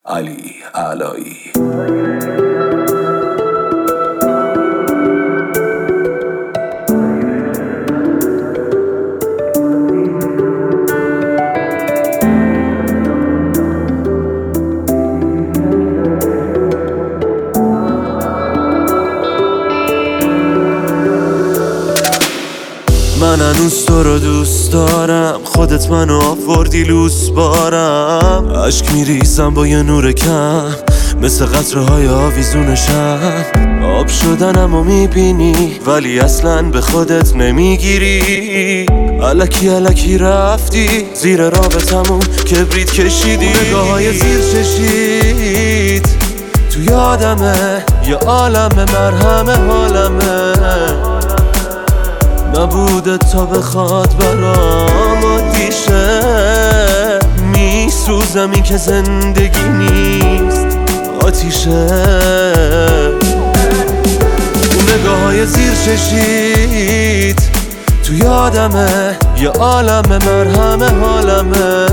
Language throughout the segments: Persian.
علی علایی. من هنوز تو رو دوست دارم، خودت منو آوردی لوس بارم. عشق میریزم با یه نور کم، مثل قطره‌های آویزون شب. آب شدنمو میبینی ولی اصلاً به خودت نمیگیری. الکی الکی رفتی زیر رابطمون کبریت کشیدی. نگاه‌های زیر چشید تو یادمه، یه عالم مرهم حالمه. نبوده تا بخواد برام عادیشه. میسوزم این که زندگی نیست آتیشه. اون نگاه‌های زیر چشید تو یادمه، یه عالم مرهم حالمه.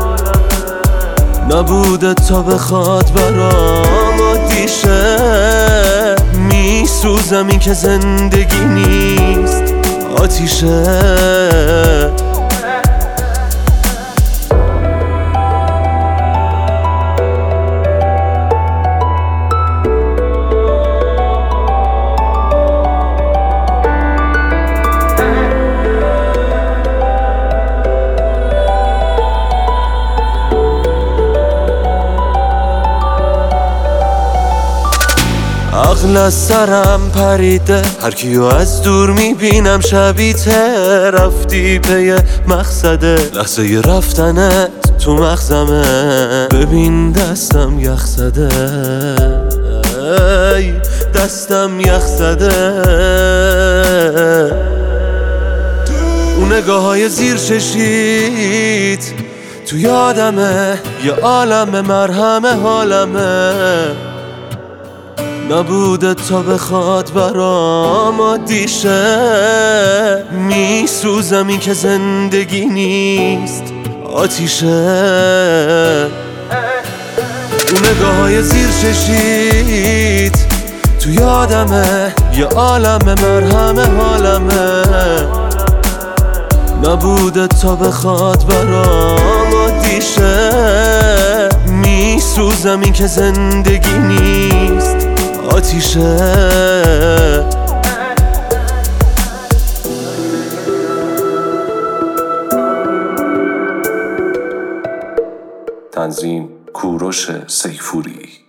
نبوده تا بخواد برام عادیشه. میسوزم این که زندگی نیست آتیشه. عقل از سرم پریده، هر کیو از دور میبینم شبیته. رفتی پی مقصده، لحظه رفتنت تو مغزمه. ببین دستم یخ زده، دستم یخ زده. اون نگاه‌های زیر چشید تو یادمه، یه عالم مرهم حالمه. نبوده تا بخواد برام عادیشه. میسوزم این که زندگی نیست آتیشه. اون نگاه‌های زیر چشید تو یادمه، یه عالم مرهم حالمه. نبوده تا بخواد برام عادیشه. میسوزم این که زندگی نیست آتیشه. تنظیم کوروش سیفوری.